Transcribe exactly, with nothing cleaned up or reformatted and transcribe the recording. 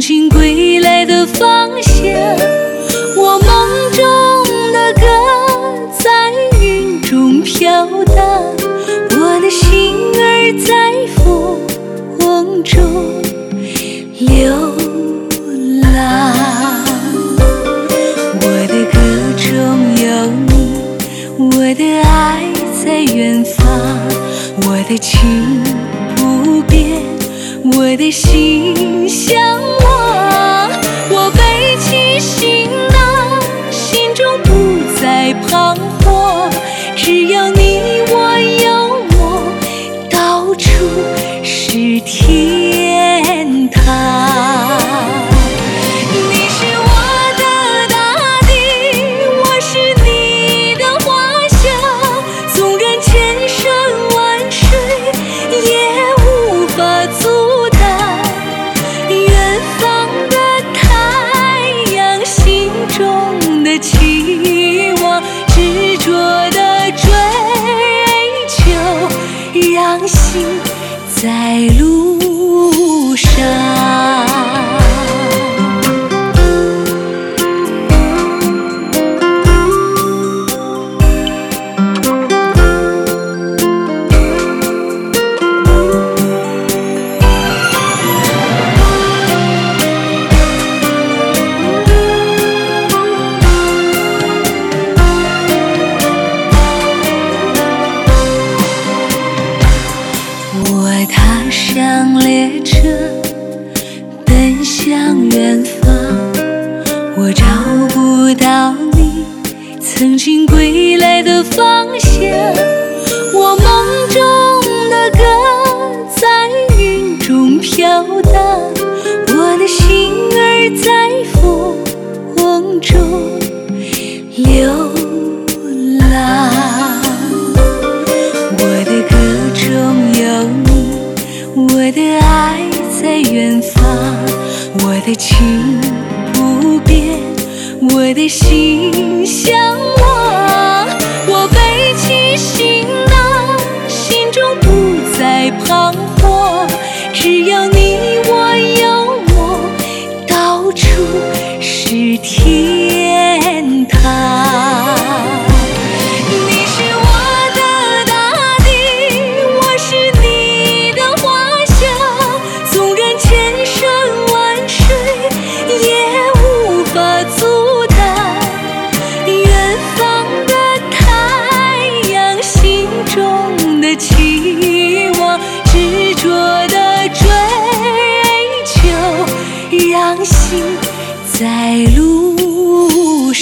经归来的方向。我梦中的歌在云中飘荡，我的心儿在风中流浪。我的歌中有你，我的爱在远方，我的情不变，我的心向往。我背起行囊，心中不再彷徨，只要你我有我，到处是天堂。你是我的大地，我是你的花香，纵然千山万水也无法阻挡远方的太阳，心中的期望，执着的追求，让心在路上。我踏上列车，奔向远方，我找不到你曾经归来的方向。我梦中的歌在云中飘荡，我的心儿在风中流浪。我的歌中有你，我的爱在远方，我的情不变，我的心向往。我背起行囊，心中不再彷徨，只要你我有我，到处是天堂。你是我的大地，我是你的花香，纵然千山万水也无法阻挡远方的太阳，心中的期望，执着的追求，让心在路上。